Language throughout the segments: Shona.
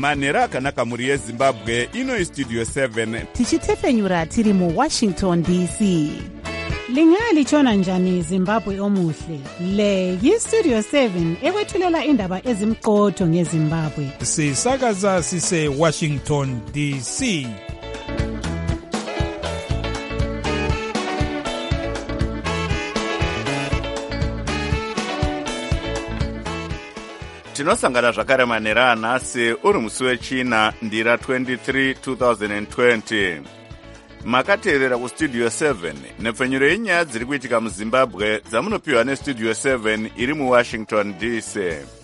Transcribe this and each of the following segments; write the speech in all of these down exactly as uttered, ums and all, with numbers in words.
manhero akanaka mhuri yezimbabwe. Ino Studio seven tichitefenyura tiri muWashington D C. Lingalitshona njani Zimbabwe omuhle? Le yiStudio seven ekwethulela indaba ezimqotho ngeZimbabwe. Sisakaza sise Washington D C. tinosangana zvakare manhero anhasi uri musi wechina ndira twenty-three twenty twenty. Makateerera kuStudio seven nepfenyuro yenyaya dziri kuitika muZimbabwe dzamunopiwa neStudio seven iri muWashington D C.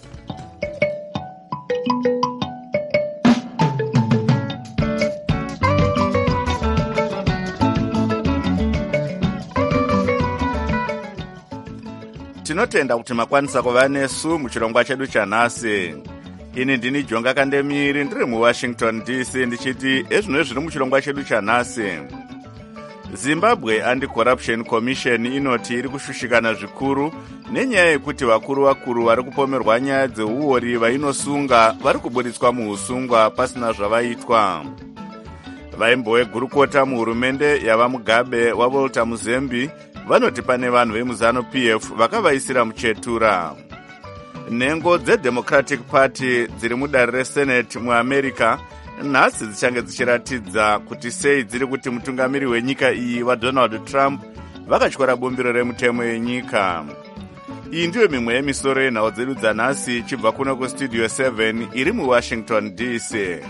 Tinotenda kuti makwanisa kuva nesu muchirongwa chedu chanhasi. Ini ndini Jonga Kandemiri ndiri muWashington D C ndichiti ezvino zviri muchirongwa chedu chanhasi. Zimbabwe Anti-Corruption Commission inoti iri kushushikana zvikuru nenyaya yekuti vakuru vakuru vari kupomerwa nyaya dzeuori vainosunga vari kuburitswa muusungwa pasina zvavaitwa. Vaimbowegurukota muhurumende yava Mugabe waVolta Muzembi vanoti pane vanhu vemuZanu P F vakavaisira muchetura. Nhengo dzeDemocratic Party dziri mudare reSenate muAmerica nhasi dzichange dzichiratidza kuti sei dziri kuti mutungamiri wenyika iyi waDonald Trump vakatyora bumbiro remutemo yenyika. Iyi ndiyo mimwe yemisoro yenhau dzedu dzanhasi chibva kuno kuStudio seven iri muWashington D C.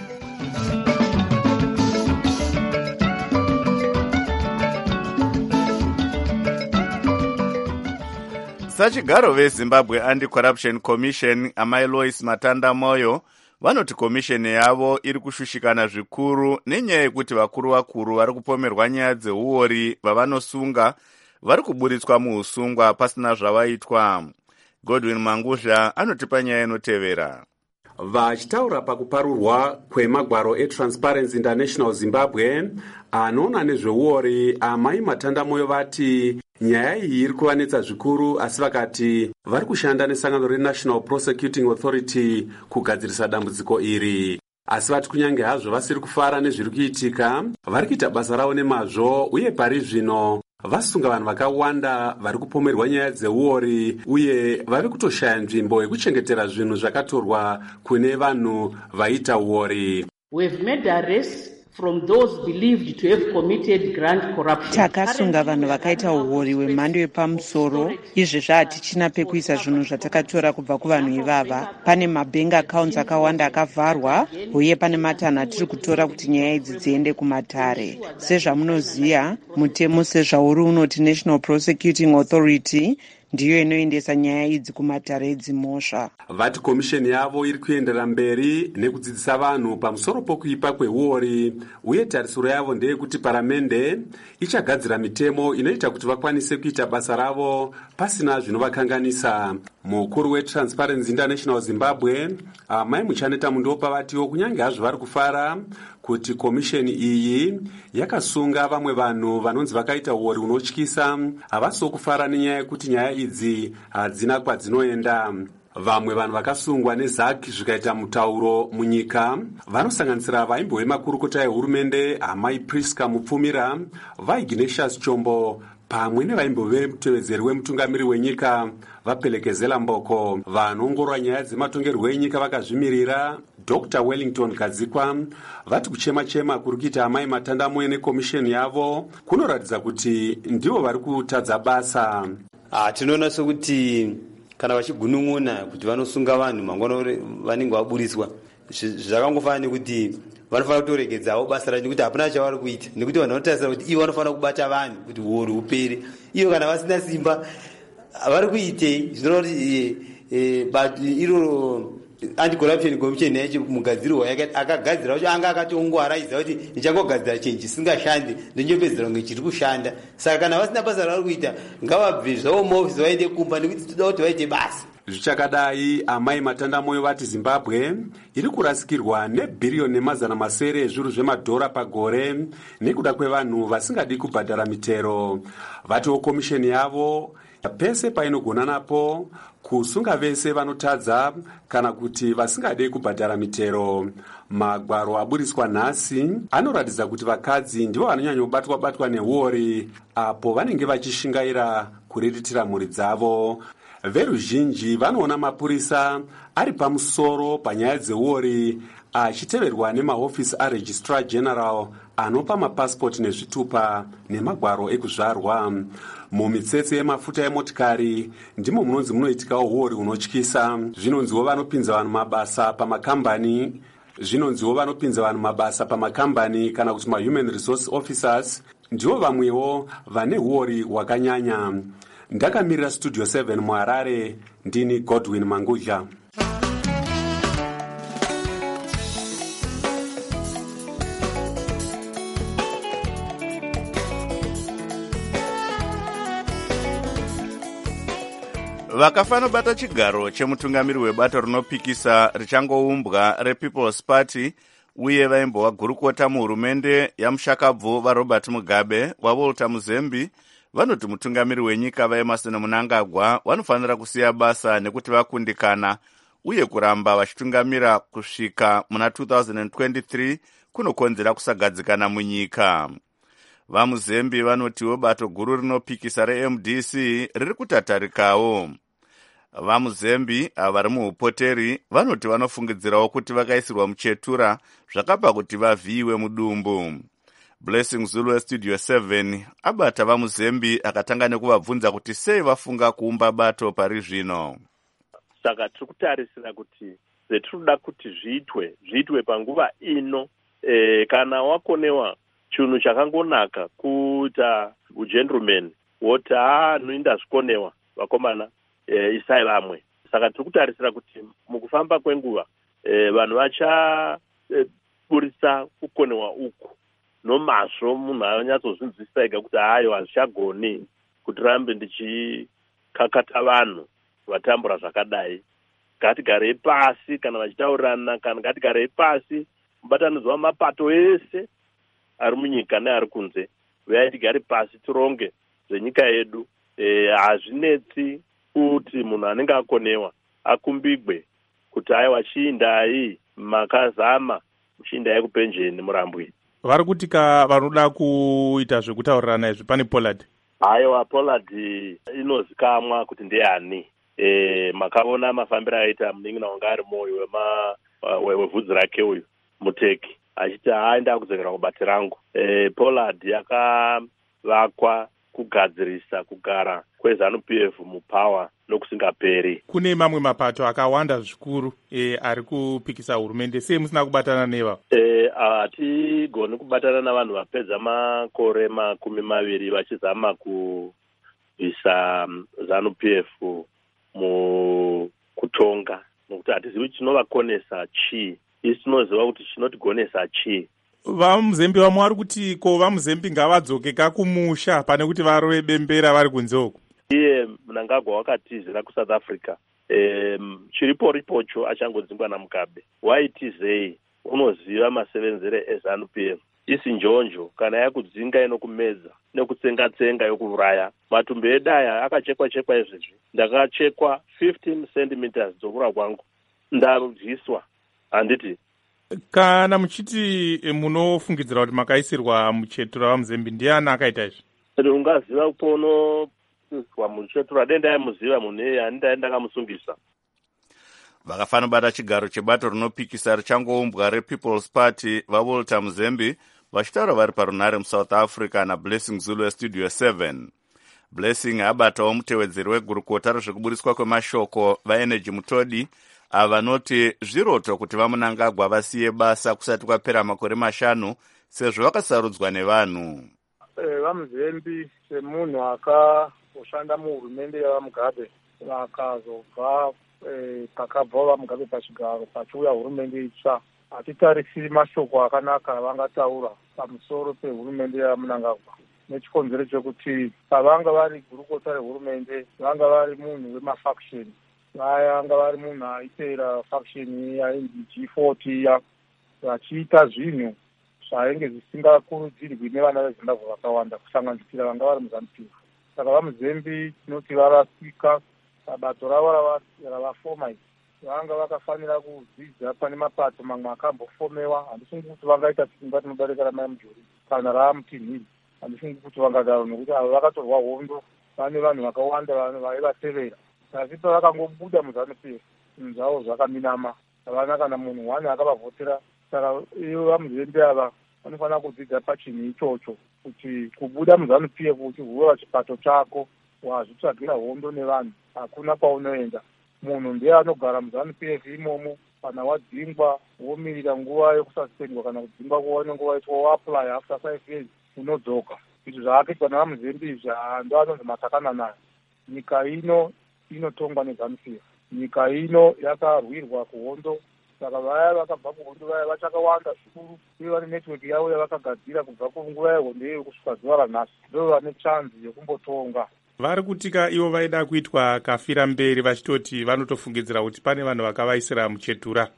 Sachigaro veZimbabwe Anti-Corruption Commission amai Lois Matanda Moyo vanoti komisheni yavo iri kushushikana zvikuru nenyaya yekuti vakuru vakuru vari kupomerwa nyaya dzeuori vavanosunga vari kuburitswa muusungwa pasina zvavaitwa. Godwin Manguzha anotipa nyaya inotevera. Vachitaura pakuparurwa kwemagwaro eTransparency International Zimbabwe anoona nezveuori amai Matanda Moyo vati nyaya iyi iri kuvanetsa zvikuru, asi vakati vari kushanda nesangano reNational Prosecuting Authority kugadzirisa dambudziko iri. Asi vati kunyange hazvo vasiri kufara nezviri kuitika, vari kuita basa ravo nemazvo uye pari zvino vasunga vanhu vakawanda vari kupomerwa nyaya dzeuori uye vari kutoshaya nzvimbo yekuchengetera zvinhu zvakatorwa kune vanhu vaita uori. We've made arrests from those believed to have committed grand corruption. Takasunga vanhu vakaita uori hwemhando yepamusoro. Izvezvi hatichina pekuisa zvinhu zvatakatora kubva kuvanhu ivava. Pane mabank accounts akawanda akavharwa uye pane matanha tiri kutora kuti nyaya idzi dziende kumatare. Sezvamunoziva, mutemo sezvauri unoti National Prosecuting Authority ndiyo inoendesa nyaya idzi kumatare edzimhosva. Vati komisheni yavo iri kuendera mberi nekudzidzisa vanhu pamusoro pokuipa kweuori uye tarisiro yavo ndeyekuti paramende ichagadzira mitemo inoita kuti vakwanise kuita basa ravo pasina zvinovakanganisa. Mukuru weTransparency International Zimbabwe amai Muchaneta Mundopa vatiwo kunyange hazvo vari kufara kuti komisheni iyi yakasunga vamwe vanhu vanonzi vakaita uori unotyisa, havasi kufara nenyaya yekuti nyaya idzi hadzina kwadzinoenda. Vamwe vanhu vakasungwa neZaki zvikaita mutauro munyika vanosanganisira vaimbo vemakurukota ehurumende amai Priska Mupfumira, vaIgnatius Chombo pamwe nevaimbo vemutevedzeri wemutungamiri wenyika vaPelekezela Mboko. Vanoongorora nyaya dzematongerwo enyika vakazvimirira Doctor Wellington Kadzikwa vati kuchema chema kuri kuita amai Matanda Moyo nekomisheni yavo kunoratidza kuti ndivo vari kutadza basa. Ah, tinoona sokuti kana vachigunun'una kuti vanosunga vanhu mangwana vanenge vaburiswa, zvakangofana nekuti vanofanira kutoregedzawo basa racho nekuti hapana chavari kuita, nekuti vanhu vanotarisira kuti ivo vanofanira kubata vanhu kuti uori hupere. Iyo kana vasina simba vari kuitei? Zvinoona kuti iro Anti-Corruption Commission yacho mugadzirwa akagadzira wacho anga akatongwaraidza kuti ndichangogadzira chinhu chisingashandi ndonyopedzera kunge chiri kushanda. Saka kana vasina basa ravari kuita ngavabve zvavo muofisi vaende kumba nekuti toda kuti vaite basa. Zvichakadai amai Matanda Moyo vati Zimbabwe iri kurasikirwa nebhiriyoni nemazana masere ezviru zvemadhora pagore nekuda kwevanhu vasingadi kubhadhara mitero. Vatiwo komisheni yavo pese painogona napo kusunga vese vanotadza kana kuti vasingade kubhadhara mitero. Magwaro aburiswa nhasi anoratidza kuti vakadzi ndivo vanonyanyobatwa batwa nehori apo vanenge vachishingaira kuriritira mhuri dzavo. Veruzhinji vanoona mapurisa ari pamusoro panyaya dzehori achiteverwa nemahofisi aregistrar general anopa mapasipoti nezvitupa nemagwaro ekuzvarwa. Mumitsetse yemafuta emotikari ndimo munonzi munoitikawo hori unotyisa. Zvinonziwo vanopinza vanhu mabasa pamakambani zvinonziwo vanopinza vanhu mabasa pamakambani kana kuti ma-human resource officers ndivo vamwewo vane hori hwakanyanya. Ndakamirira studio seven muHarare, ndini Godwin Mangudla. Vakafanobata chigaro chemutungamiri webato rinopikisa richangoumbwa rePeople's Party uye vaimbova gurukota muhurumende yamushakabvu vaRobert Mugabe waWalter Muzembi vanoti mutungamiri wenyika vaEmmerson Mnangagwa vanofanira kusiya basa nekuti vakundikana uye kuramba vachitungamira kusvika muna two thousand twenty-three kunokonzera kusagadzikana munyika. VaMuzembi vanotiwo bato guru rinopikisa reM D C riri kutatarikawo. VaMuzembi vari muupoteri vanoti vanofungidzirawo kuti vakaisirwa muchetura zvakapa kuti vavhiyiwe mudumbu. Blessing Zulu weStudio seven abata VaMuzembi akatanga nekuvabvunza kuti sei vafunga kuumba bato pari zvino. Saka tiri kutarisira kuti zvetinoda kuti zviitwe zviitwe panguva ino. E, kana wakonewa chinhu chakangonaka kuita ugentleman woti haa noinda zvikonewa vakomana e, isai vamwe. Saka tiri kutarisira kuti mukufamba kwenguva e, vanhu vachaburisa e, kukonewa uku nomazvo. Munhu anyatsozvinzwisisa ega kuti hayo hazvichagoni kuti rambe ndichikakata vanhu vatambura zvakadai. Ngatigarei pasi kana vachitaurirana, kana ngatigarei pasi mubatanidzwa mapato ese ari munyika neari kunze, uyai tigare pasi tironge zvenyika yedu. Hazvinetsi e, kuti munhu anenge akonewa akumbigwe kuti aiwa chiindai makazama muchiindai kupenjeni murambwe. Vari kutika vanoda kuita zvekutaurirana izvi pane Pollard. Aiwa Pollard inozikamwa kuti ndiani. E, makaona mafambiro aita munin'ina wanga ari moyo wema wevhudzi rake uyu Muteki achiti aenda kudzokera kubati rangu. E, Pollard yakavakwa kugadzirisa kugara kweZANU P F mupower nokusingaperi. Kune mamwe mapato akawanda zvikuru e, ari kupikisa hurumende. Sei musina kubatana neva? E, hatigoni kubatana navanhu vapedza makore makumi maviri vachizama kubvisa ZANU P F mukutonga, nokuti hatizivi chinovakonesa chii. Isi tinoziva kuti chinotigonesa chii. VaMuzembi vamwe vari kuti ko VaMuzembi ngavadzoke kakumusha pane kuti varove bembera vari kunze uku. Iye Mnangagwa wakatizira kuSouth Africa. E, chiripo ripocho achangodzingwa naMugabe. Waitizei unoziva masevenzere eZANU P F. Isi njonjo kana yakudzinga inokumedza nekutsenga-tsenga yokuuraya. Matumbi edaya akachekwa-chekwa izvezvi. Ndakachekwa fifteen centimeters dzokura kwangu. Ndarudiswa. Handiti. Kana muchiti munofungidzira kuti makaisirwa muchetura vaMuzembi, ndiani akaita izvi? Ungaziva kuponoiswa muchetura denda yamuziva munhu iye handidai ndakamusungisa. Vakafanobata chigaro chebato rinopikisa richangoumbwa rePeople's Party vaWalter Muzembi vachitaura vari parunhare muSouth Africa naBlessing Zulu weStudio seven. Blessing abatawo mutevedzeri wegurukota rezvekuburiswa kwemashoko vaEnergy Mutodi avanoti zviroto kuti vaMnangagwa vasiye basa kusati kwapera makore mashanu sezvo vakasarudzwa nevanhu. E, VaMuzembi semunhu akazoshanda muhurumende yavaMugabe vakazobva e, pakabva vaMugabe pachigaro pachiuya hurumende itsva, hatitarisiri mashoko akanaka avangataura pamusoro pehurumende yaMnangagwa. Nechikonzero chekuti pavanga vari gurukota rehurumende vanga vari munhu wemafaction. Vanga vari munhu aipera faction yainzi G forty ya vachiita zvinhu zvainge zvisingakurudzirwi nevana veZimbabwe vakawanda kusanganisira vanga vari muZANU P F. Saka VaMuzembi tinoti varasika pabato ravo ravafoma iri vanga vakafanira kudzidza pane mapato mamwe akambofomewa. Handifungi kuti vangaita simba tinodarika ramai mujuri kana raamutinhiri. Handifungi kuti vangadaro nokuti avo vakatorwa hondo vane vanhu vakawanda vaivatevera. Asi pavakangobuda muZANU-P F zvinhu zvavo zvakaminama, havana kana munhu wani akavavhotera. Saka ivo vaMuzembe ava vanofanira kudzidza pachinhu ichocho kuti kubuda muZANU-P F uchivhura chipato chako wazvitsvagira hondo nevanhu hakuna kwaunoenda. Munhu ndiye anogara muZANU-P F imomo, kana wadzingwa womirira nguva yekususpendwa kana kudzingwa kuone nguva yetwa woapply after five years unodzoka. Izvi zvakaitwa navaMuzembe izvi ndo anonzi matakana nayo. Nyika ino inotongwa neZANU-P F. Nyika ino yakarwirwa kuhondo, saka vaya vakabva kuhondo vaya vachakawanda zvikuru, uye vane netiweki yavo yavakagadzira kubva kunguva yehondo iyoyo kusvika zuva ranhasi. Ndo vane chanzi yekumbotonga. Vari kutika ivo vaida kuitwa kafira mberi vachitoti vanotofungidzira kuti pane vanhu vakavaisira muchetura.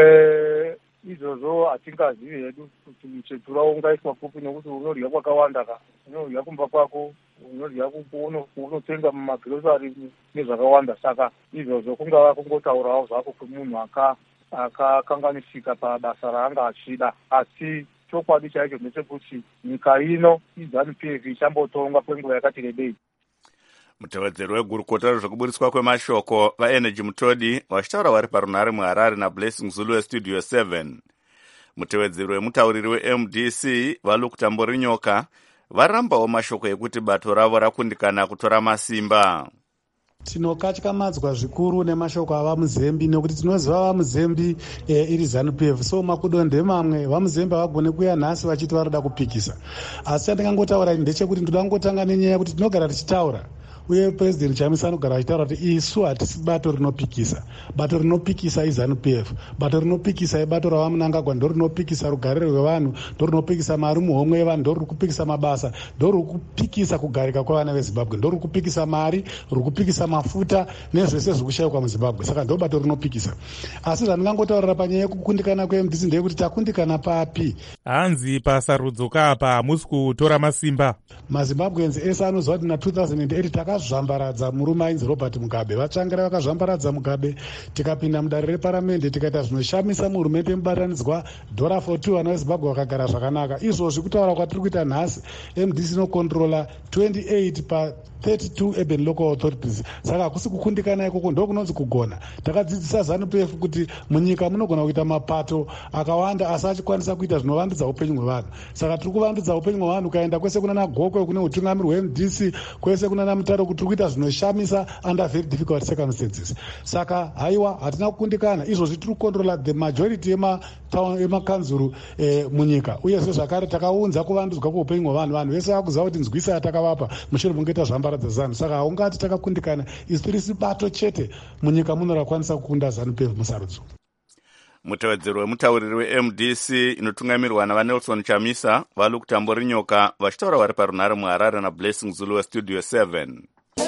Eh, izvozvo hatingazivi hedu kuti muchetura ungaiswa kupi, nekuti unorya kwakawanda ka, unorya kumba kwako, unorya unotenga mumagrosari nezvakawanda. Saka izvozvo kungava kungotaurawo zvako kwemunhu akakanganisika pabasa raanga achida. Asi chokwadi chaicho ndechekuti nyika ino iZANU-P F ichambotongwa kwenguva yakati rebei. Mutevedzeri wegurukota rezvekuburiswa kwemashoko vaenergy Mutodi vachitaura vari parunhare muHarare naBlessing Zulu westudio seven. Mutevedzeri wemutauriri weM D C vaLukta Mborinyoka varambawo mashoko ekuti bato ravo rakundikana kutora masimba. Tinokatyamadzwa zvikuru nemashoko avaMuzembe nekuti tinoziva vaMuzembe e, iri ZANU-P F. So makudonde mamwe vaMuzembe vagone kuya nhasi vachiti varida kupikisa. Asi chandingangotaura ndechekuti ndoda kungotanga nenyaya yekuti tinogara tichitaura, uye President Chamisa anogara achitaura kuti isu hatisi bato rinopikisa. Bato rinopikisa iZANU-P F. Bato rinopikisa ibato ravaMnangagwa, ndo rinopikisa rugariro rwevanhu, ndo rinopikisa mari muhomwe yevanhu, ndo ririkupikisa mabasa, ndo ririkupikisa kugarika kwevana veZimbabwe, ndo ririkupikisa mari, ririkupikisa mafuta nezvese zvirikushayikwa muZimbabwe. Saka ndo bato rinopikisa. Asi zvandingangotaurira panyaya yekukundikana kweM D C ndeyekuti takundikana papi. Hanzi pasarudzo kapa hamusi kutora masimba. MaZimbabweans ese anoziva kuti na two thousand eight takazvambaradza murume ainzi Robert Mugabe. Vatsvangira vakazvambaradza Mugabe, tikapinda mudare reparamende tikaita zvinoshamisa muhurumende yemubatanidzwa dhora for two vana veZimbabwe vakagara zvakanaka. Izvozvi kutaura kwatiri kuita nhasi, M D C inokontrola twenty-eight pa thirty-two urban local authorities. Saka hakusi kukundikana ikoko, ndo kunonzi kugona. Takadzidzisa ZANU-P F kuti munyika munogona kuita mapato akawanda asi achikwanisa kuita zvinovandudza upenyu hwevanhu. Saka tiri kuvandudza upenyu hwevanhu, ukaenda kwese kuna Gokwe, kune utungamiri hweM D C, kwese kuna Mutaro, kuti tiri kuita zvinoshamisa under very difficult circumstances. Saka haiwa hatina kukundikana, izvozvi tiri kukontrola the majority yemakanzuru eh, munyika. Uye zve zvakare takaunza kuvandudzwa kweupenyu hwevanhu. Vanhu vese vakuziva kuti nzwisa yatakavapa mushure mungoita zvambaradza ZANU. Saka haungati takakundikana, isu tiri sibato chete munyika muno rakwanisa kukunda ZANU-P F musarudzo. Mutevedzeri wemutauriri weM D C inotungamirwa navaNelson Chamisa vaLukta Mborinyoka vachitaura vari parunhare muHarare naBlessing Zulu westudio seven.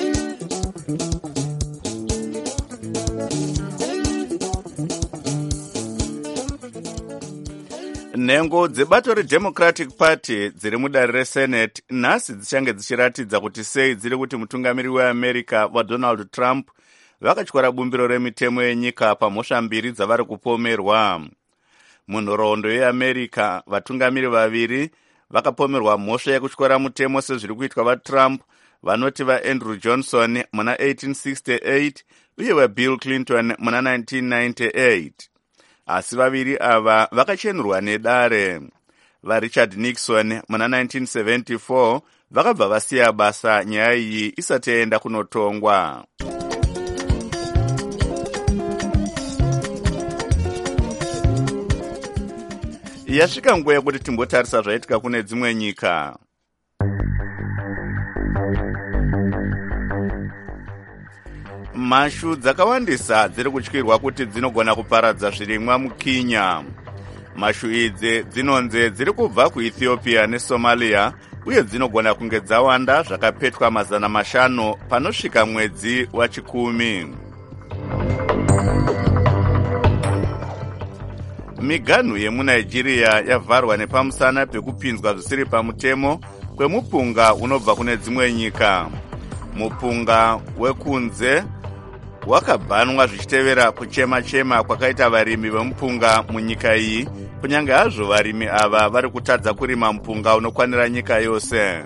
Nhengo dzebato reDemocratic Party dziri mudare reSenate nhasi dzichange dzichiratidza kuti sei dziri kuti mutungamiri weAmerica vaDonald Trump vakatyora bumbiro remitemo yenyika pamhosva mbiri dzavari kupomerwa. Munhoroondo yeAmerica vatungamiri vaviri vakapomerwa mhosva yekutyora mutemo sezviri kuitwa vaTrump, vanoti vaAndrew Johnson muna eighteen sixty-eight uye vaBill Clinton muna nineteen ninety-eight. Asi vaviri ava vakachenurwa nedare. VaRichard Nixon muna nineteen seventy-four vakabva vasiya basa nyaya iyi isati yaenda kunotongwa. Yasvika nguva yekuti timbotarisa zvaitika kune dzimwe nyika. Mashu dzakawandisa dziri kutyirwa kuti dzinogona kuparadza zvirimwa muKenya. Mashu idzi dzinonze dziri kubva kuEthiopia neSomalia uye dzinogona kunge dzawanda zvakapetwa mazana mashanu panosvika mwedzi wachikumi. Miganhu yemuNigeria yavharwa nepamusana pekupinzwa zvisiri pamutemo kwemupunga unobva kune dzimwe nyika. Mupunga wekunze wakabhanwa zvichitevera kuchema-chema kwakaita varimi vemupunga munyika iyi, kunyange hazvo varimi ava vari kutadza kurima mupunga unokwanira nyika yose.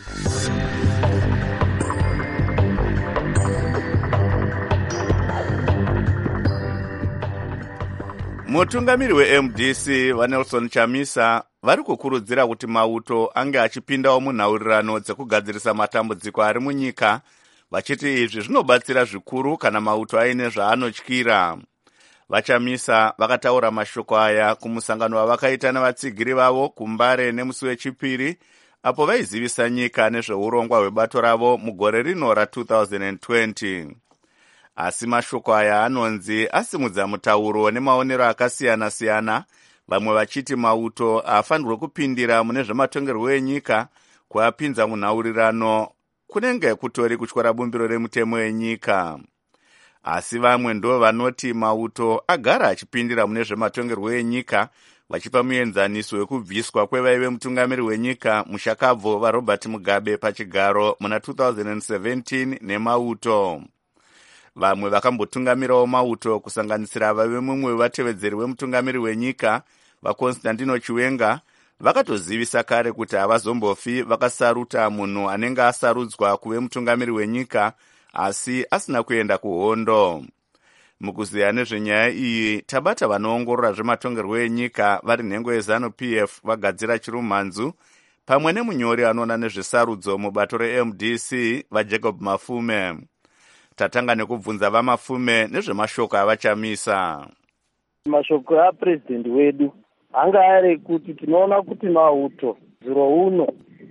Mutungamiri we-M D C vaNelson Chamisa vari kukurudzira kuti mauto ange achipindawo munhaurirano dzekugadzirisa matambudziko ari munyika, vachiti izvi zvinobatsira zvikuru kana mauto aine zvaanotyira. VaChamisa vakataura mashoko aya kumusangano wavakaita nevatsigiri vavo kuMbare nemusi wechipiri, apo vaizivisa nyika nezveurongwa hwebato ravo mugore rino ra two thousand twenty. Asi mashoko aya anonzi asimudza mutauro nemaonero akasiyana-siyana, vamwe vachiti mauto afanirwe kupindira mune zvematongerwo enyika kuapinza munhaurirano kunenge kutori kutyora bumbiro remutemo yenyika. Asi vamwe ndo vanoti mauto agara achipindira mune zvematongerwo enyika, vachipa muenzaniso wekubviswa kwevaive mutungamiri wenyika mushakabvu vaRobert Mugabe pachigaro muna two thousand seventeen nemauto. Vamwe vakambotungamirawo mauto kusanganisira vaive mumwe wevatevedzeri wemutungamiri wenyika vaConstantino Chiwenga vakatozivisa kare kuti havazombofi vakasaruta munhu anenge asarudzwa kuve mutungamiri wenyika asi asina kuenda kuhondo. Mukuziya nezvenyaya iyi tabata vanoongorora zvematongerwo enyika vari nhengo yeZanu-P F vagadzira Chirumhanzu pamwe nemunyori anoona nezvesarudzo mubato re-M D C vaJacob Mafume. Tatanga nekubvunza vaMafume nezvemashoko avaChamisa. Mashoko apresident wedu anga ari kuti tinoona kuti mauto zuro uno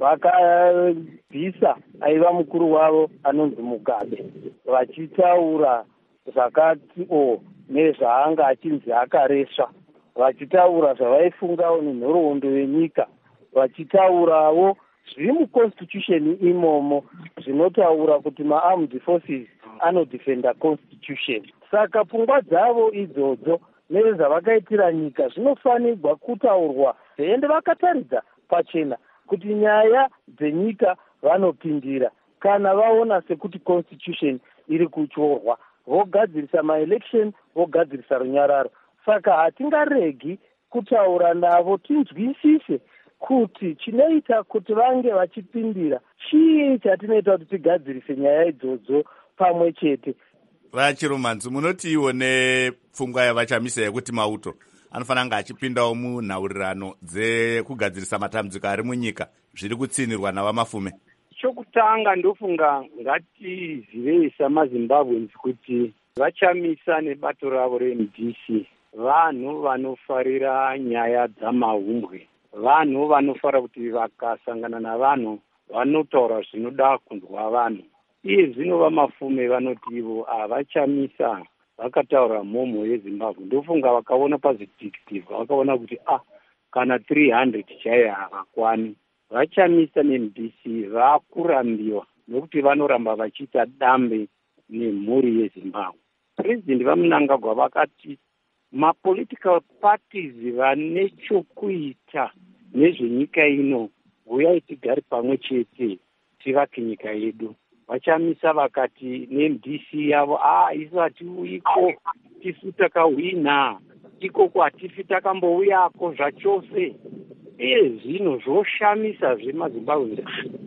vakabvisa aiva mukuru wavo anonzi Mugabe, vachitaura zvakati o nezvaanga achinzi akaresva, vachitaura zvavaifungawo nenhoroondo yenyika, vachitaurawo zviri muconstitution imomo zvinotaura kuti ma-armed forces anodefenda constitution. Saka pfungwa dzavo idzodzo nezvavakaitira nyika zvinofanirwa kutaurwa zveende vakataridza pachena kuti nyaya dzenyika vanopindira kana vaona sekuti constitution iri kutyorwa, vogadzirisa maelection, vogadzirisa runyararo. Saka hatingaregi kutaura navo tinzwisise kuti chinoita kuti vange vachipindira chii chatinoita kuti tigadzirise nyaya idzodzo pamwe chete. VaChirumhanzu, munoti iwo nepfungwa yavaChamisa yekuti mauto anofanira kunge achipindawo munhaurirano dzekugadzirisa matambudziko ari munyika zviri kutsinirwa navaMafume? Chokutanga ndofunga ngatizivei samaZimbabweans kuti vaChamisa nebato ravo re-M D C vanhu vanofarira nyaya dzamahumbwe, vanhu vanofarira kuti vakasangana navanhu vanotaura zvinoda kunzwa vanhu. Iye zvino vaMafume vanoti ivo avaChamisa vakataura mhomho yeZimbabwe. Ndofunga vakaona pazvidhikitivi vakaona kuti ah kana three hundred chaiyo havakwani. VaChamisa ne-M D C vakurambiwa nokuti vanoramba vachiita dambe nemhuri yeZimbabwe. President vaMnangagwa vakati mapolitical parties vane chokuita nezvenyika ino uyai tigare pamwe chete tivake nyika yedu. VaChamisa vakati ne-M D C yavo ah isu hatiuyiko, tisu takahwina, ikoko hatifi takambouyako zvachose. Iye zvino zvoshamisa zvemaZimbabwe.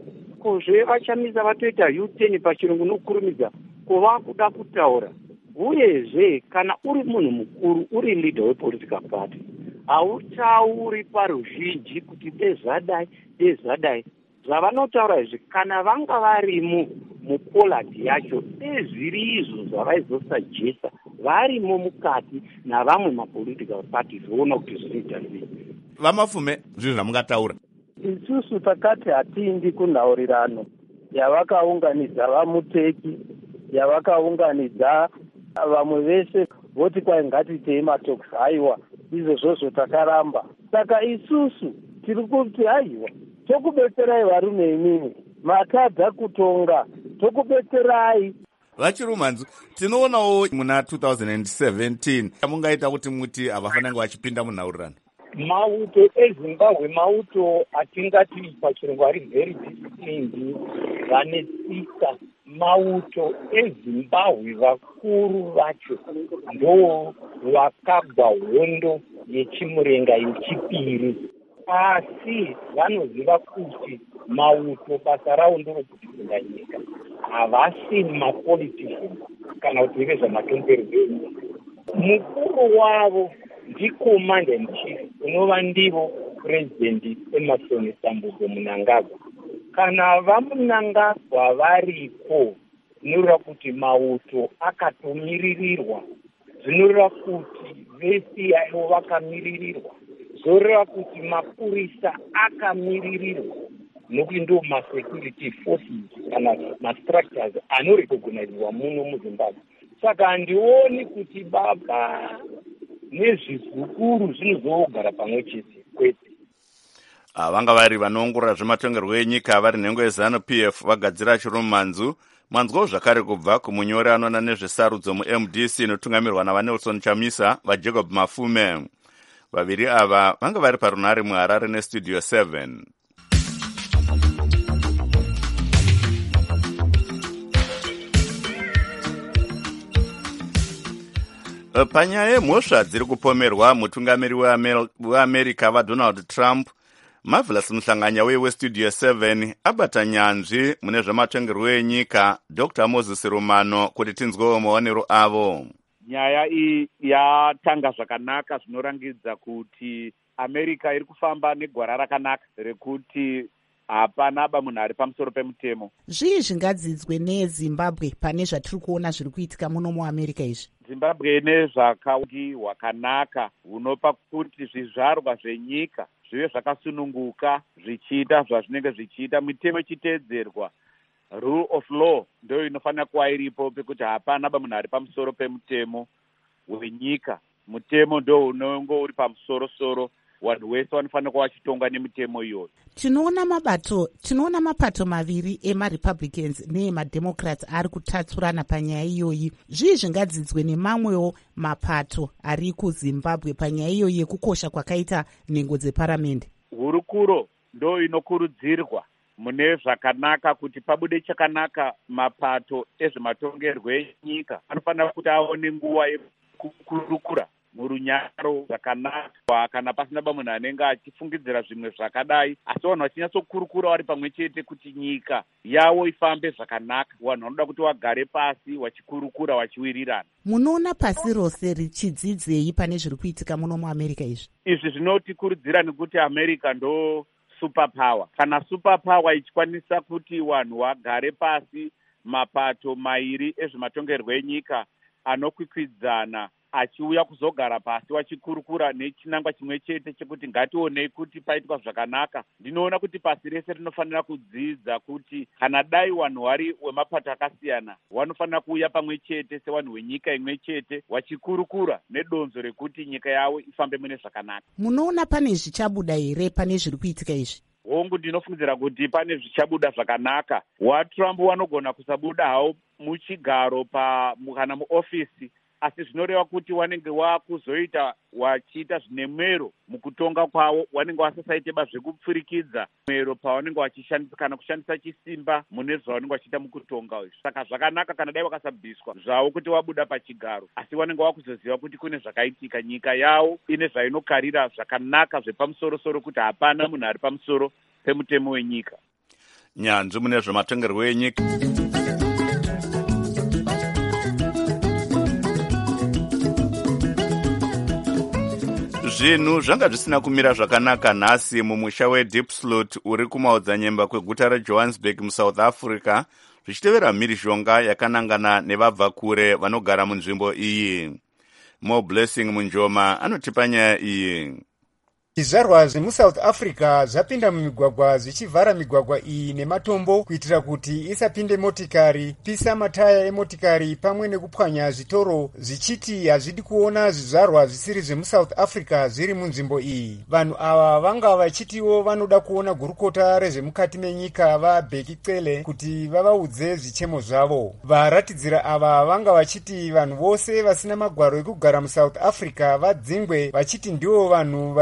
Kozve vaChamisa vatoita U-turn pachirungu nokurumidza kuva kuda kutaura. Uyezve kana uri munhu mukuru, uri leader wepolitical party, hautauri paruzhinji kuti dezvadai dezvadai. Zvavanotaura izvi kana vanga varimo mupolati yacho ezviri izvo zvavaizosajesa varimo mukati navamwe mapolitical parties voona kuti zvinoita sei. VaMafume, zvinhu zvamungataura? Isusu takati hatindi kunhaurirano yavakaunganidza vaMuteki, yavakaunganidza vamwe vese voti kwai ngatiitei matoks, haiwa izvozvozvo takaramba. Saka isusu tiri kuti haiwa tokubetserai varume imimi, matadza kutonga, tokubetserai. VaChirumhanzu, tinoonawo muna two thousand seventeen mungaita kuti muti havafanira vachipinda munhaurirano. Mauto eZimbabwe mauto atingati pachirungu ari very disciplined, vane tsika, mauto ezimbabwe vakuru vacho ndo vakagwa hondo yechimurenga yechipiri, asi vanoziva kuti mauto basa ravo ndorokutonga nyika, havasi mapoliticians kana kuti ive zvamatongerweni. Mukuru wavo ndikomanda in chief unova ndivo president Emmerson Tambudzo Mnangagwa. Kana vamunangagwa variko zvinoreva kuti mauto akatomiririrwa, zvinoreva kuti vesi aivo vakamiririrwa, zvoreva kuti mapurisa akamiririrwa, nokuti ndo masecurity forces kana mastructures anorecognizwa muno muZimbabwe. Saka handioni kuti baba nezvizukuru zvinozogara pamwe chete kwete. Vanga vari vanoongorora zvematongerwo enyika vari nhengo yeZanu P F vagadzira chiromanzu manzwawo zvakare kubva kumunyori anoona nezvesarudzo mu-M D C inotungamirwa navanelson Chamisa vaJacob Mafume. Vaviri ava vanga vari parunare muHarare nestudio seven. Panyaya yemhosva dziri kupomerwa mutungamiri weAmerica vaDonald Trump, Marvelous Muhlanganya westudio seven abata nyanzvi mune zvematongerwo enyika Doctor Moses Rumano kuti tinzwewo maonero avo. Nyaya iyi yatanga zvakanaka zvinorangidza kuti America iri kufamba negwara rakanaka rekuti hapana aba munhu ari pamusoro pemutemo. Zvii zvingadzidzwe neZimbabwe pane zvatiri kuona zviri kuitika muno muAmerica izvi? Zimbabwe ine zvakauki hwakanaka hunopa kuti zvizvarwa zvenyika zvive zvakasununguka zvichiita zvazvinenge zvichiita, mitemo ichiteedzerwa. Rule of law ndio inofanira kuva iripo pekuti hapana aba munhu ari pamusoro pemutemo wenyika. Mutemo ndio unonge uri pamusoro-soro, vanhu vese vanofanira kuva vachitongwa nemitemo iyoyo. Tinoona mabato, tinoona mapato maviri emaRepublicans neemademocrats ari kutatsurana panyaya iyoyi. Zvii zvingadzidzwe nemamwewo mapato ari kuZimbabwe panyaya iyoyi yekukosha kwakaita nhengo dzeparamende? Hurukuro ndo inokurudzirwa mune zvakanaka kuti pabude chakanaka. Mapato ezvematongerwo enyika anofanira kuti aone nguva yekukurukura murunyaro zvakanaka, kana pasina bamunhu anenge achifungidzira zvimwe zvakadai, asi vanhu vachinyatsokurukura vari pamwe chete kuti nyika yavo ifambe zvakanaka. Vanhu vanoda kuti vagare pasi vachikurukura vachiwirirana. Munoona pasi rose richidzidzei pane zviri kuitika muno muAmerica izvi? Izvi zvinotikurudzira nekuti America ndo superpower. Kana superpower ichikwanisa kuti vanhu vagare pasi, mapato mairi ezvematongerwo enyika anokwikwidzana achiuya kuzogara pasi vachikurukura nechinangwa chimwe chete chekuti ngationei kuti paitwa zvakanaka, ndinoona kuti pasi rese rinofanira kudzidza kuti kana dai vanhu vari wemapato akasiyana vanofanira kuuya pamwe chete sevanhu venyika imwe chete vachikurukura nedonzo rekuti nyika yavo ifambe mune zvakanaka. Munoona pane zvichabuda here pane zviri kuitika izvi? Hongu ndinofungidzira kuti pane zvichabuda zvakanaka. WaTrump vanogona kusabuda havo muchigaro pa kana muofisi, asi zvinoreva kuti wanenge wakuzoita wachiita zvine mwero mukutonga kwavo, wanenge wasasaite zvekupfurikidza mwero pawanenge wachishandisa kana kushandisa chisimba mune zvawanenge wachiita mukutonga izvi. Saka zvakanaka kana dai wakasabviswa zvavo kuti wabuda pachigaro, asi wanenge wakuzoziva kuti kune zvakaitika, nyika yavo ine zvainokarira zvakanaka zvepamusoro-soro, kuti hapana munhu ari pamusoro pemutemo wenyika. Nyanzvi mune zvematongerwo enyika. Zvinhu zvanga zvisina kumira zvakanaka nhasi mumusha weDiepsloot uri kumaodzanyemba kweguta reJohannesburg muSouth Africa, zvichitevera mhirizhonga yakanangana nevabva kure vanogara munzvimbo iyi. Mo Blessing Munjoma anotipa nyaya iyi. Zvizvarwa zvemuSouth Africa zvapinda mumigwagwa zvichivhara migwagwa iyi nematombo kuitira kuti isapinde motikari, pisa mataya emotikari pamwe nekupwanya zvitoro, zvichiti hazvidi kuona zvizvarwa zvisiri zvemuSouth Africa zviri munzvimbo iyi. Vanhu ava vanga vachitiwo vanoda kuona gurukota rezvemukati menyika vaBheki Cele kuti vavaudze zvichemo zvavo. Varatidzira ava vanga vachiti vanhu vose vasina magwaro ekugara muSouth Africa vadzingwe, vachiti ndivo vanhu vari paramo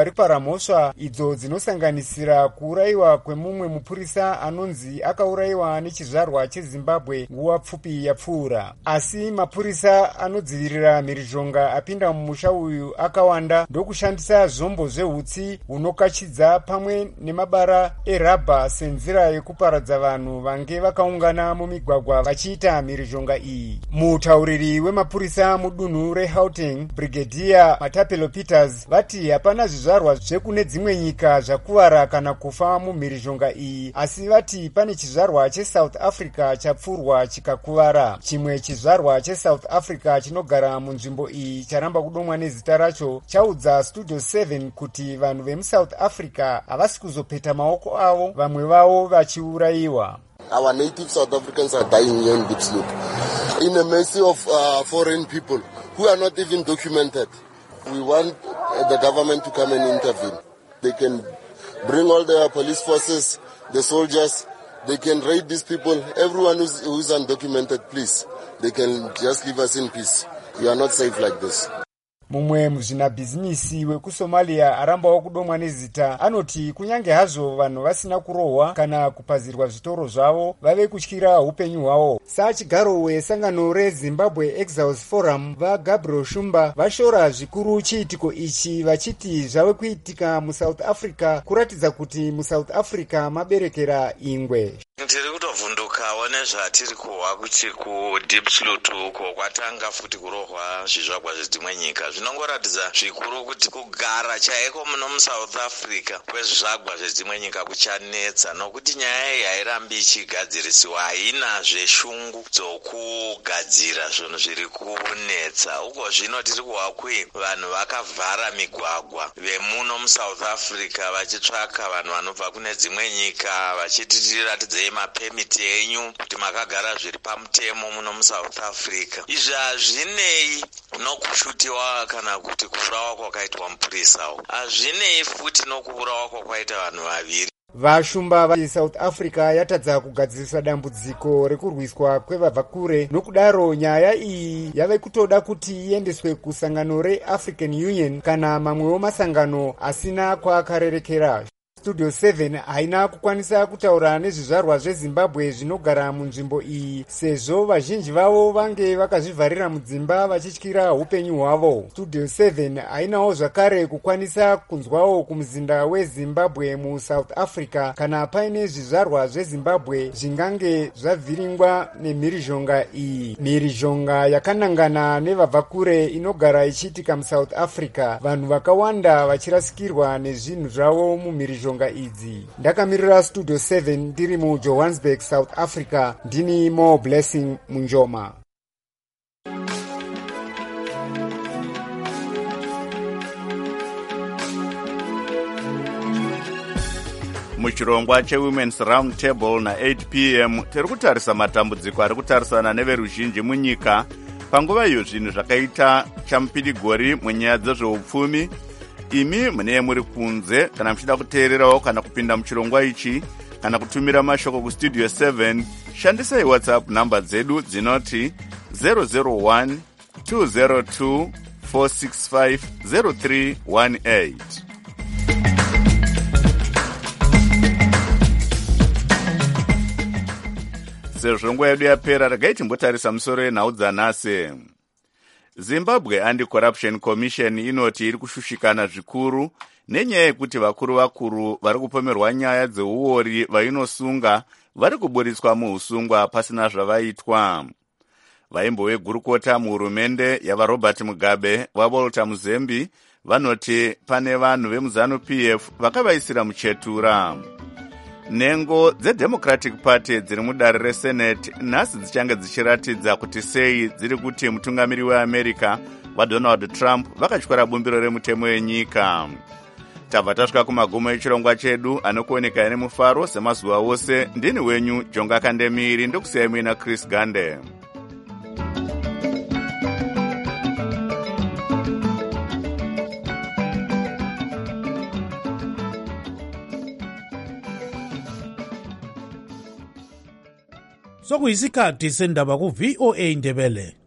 mhosva idzo dzinosanganisira kuurayiwa kwemumwe mupurisa anonzi akaurayiwa nechizvarwa chezimbabwe nguva pfupi yapfuura. Asi mapurisa anodzivirira mhirizhonga apinda mumusha uyu akawanda ndokushandisa zvombo zvehutsi hunokachidza pamwe nemabara erabha senzira yekuparadza vanhu vange vakaungana mumigwagwa vachiita mhirizhonga iyi. Mutauriri wemapurisa mudunhu reHauteng, Brigadier Matapelo Peters, vati hapana zvizvarwa zvekune dzimwe nyika zvakuvara kana kufa mumhirizhonga iyi, asi vati pane chizvarwa cheSouth Africa chapfurwa chikakuvara. Chimwe chizvarwa cheSouth Africa chinogara munzvimbo iyi charamba kudomwa nezita racho chaudza Studio seven kuti vanhu vemuSouth Africa havasi kuzopeta maoko avo, vamwe vavo vachiurayiwa. Our native South Africans are dying here in Diepsloot in the mercy of uh, foreign people who are not even documented. We want uh, the government to come and intervene. They can bring all their police forces, the soldiers, they can raid these people. Everyone who's, who's undocumented, please, they can just leave us in peace. We are not safe like this. Mumwe muzvinabhizinisi wekuSomalia arambawo kudomwa nezita anoti kunyange hazvo vanhu vasina kurohwa kana kupazirwa zvitoro zvavo vave kutyira upenyu hwavo. Sachigaro wesangano reZimbabwe Exiles Forum vaGabriel Shumba vashora zvikuru chiitiko ichi vachiti zvave kuitika muSouth Africa kuratidza kuti muSouth Africa maberekera ingwe. Tiri kutovhundukawo nezvatiri kuhwa kuti kuDiepsloot uko kwatanga futi kurohwa zvizvagwa zvedzimwe nyika. Zvinongoratidza zvikuru kuti kugara chaiko muno muSouth Africa kwezvizvagwa zvedzimwe nyika kuchanetsa, nokuti nyaya iyi hairambi ichigadzirisiwa, haina zveshungu dzokugadzira zvinhu zviri kunetsa. Uko zvino tiri kuhwa kui vanhu vakavhara migwagwa vemuno muSouth Africa vachitsvaka vanhu vanobva kune dzimwe nyika vachiti tiratidzei mapemiti enyu kuti makagara zviri pamutemo muno muSouth Africa. Izvi hazvinei nokushutiwa kana kuti kuurawa kwakaitwa mupurisawo, hazvinei futi nokuurawa kwakaita vanhu vaviri. Vashumba vaSouth Africa yatadza kugadzirisa dambudziko rekurwiswa kwevabva kure, nokudaro nyaya iyi yave kutoda kuti iendeswe kusangano reAfrican Union kana mamwewo masangano asina kwaakarerekera. Studio seven haina kukwanisa kutaura nezvizvarwa zveZimbabwe zvinogara munzvimbo iyi sezvo vazhinji vavo vange vakazvivharira mudzimba vachityira upenyu hwavo. Studio seven hainawo zvakare kukwanisa kunzwawo kumuzinda weZimbabwe muSouth Africa kana paine zvizvarwa zveZimbabwe zvingange zvavhiringwa nemhirizhonga iyi. Mhirizhonga yakanangana nevabva kure inogara ichiitika muSouth Africa, vanhu vakawanda vachirasikirwa nezvinhu zvavo mumhirizhonga idzi. Ndakamirira Studio seven ndiri muJohannesburg, South Africa. Ndini Mo Blessing Munjoma. Muchirongwa cheWomen's Round Table na eight p m tiri kutarisa matambudziko ari kutarisana neveruzhinji munyika panguva iyo zvinhu zvakaita chamupidigori munyaya dzezveupfumi. Imi mune muri kunze kana muchida kuteererawo kana kupinda muchirongwa ichi kana kutumira mashoko kuStudio seven, shandisai WhatsApp namba dzedu dzinoti zero zero one two zero two four six five zero three one eight. Sezvo nguva yedu yapera, regai timbotarisa musoro yenhau dzanhasi. Zimbabwe Anti-Corruption Commission inoti iri kushushikana zvikuru nenyaya yekuti vakuru vakuru vari kupomerwa nyaya dzeuori vainosunga vari kuburiswa muusungwa pasina zvavaitwa. Vaimbo vegurukota muhurumende yavaRobert Mugabe vaWalter Muzembi vanoti pane vanhu vemuZanu P F vakavaisira muchetura. Nhengo dzeDemocratic Party dziri mudare reSenate nhasi dzichange dzichiratidza kuti sei dziri kuti mutungamiri weAmerica waDonald Trump vakatyora bumbiro remutemo wenyika. Tabva tasvika kumagumo echirongwa chedu anokuoneka nemufaro semazuva ose. Ndini wenyu Jonga Kandemiri, ndokusiyai muina Chris Gande. Sokuyisikhathi sendaba ku V O A Ndebele.